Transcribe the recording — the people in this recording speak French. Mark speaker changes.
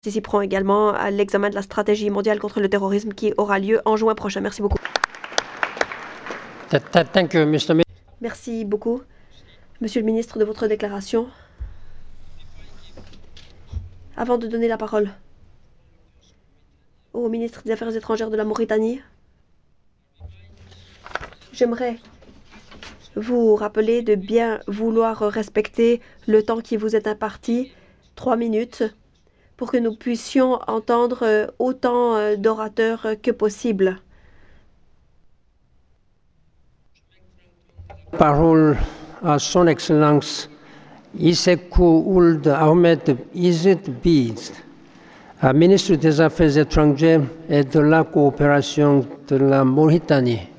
Speaker 1: Participeront également à l'examen de la stratégie mondiale contre le terrorisme qui aura lieu en juin prochain. Merci beaucoup.
Speaker 2: Thank you, Mr.
Speaker 1: Merci beaucoup, Monsieur le ministre, de votre déclaration. Avant de donner la parole au ministre des Affaires étrangères de la Mauritanie, j'aimerais vous rappeler de bien vouloir respecter le temps qui vous est imparti, 3 minutes, pour que nous puissions entendre autant d'orateurs que possible.
Speaker 2: Parole à son Excellence Issekou Ould Ahmed Izzet Biz, ministre des Affaires étrangères et de la coopération de la Mauritanie.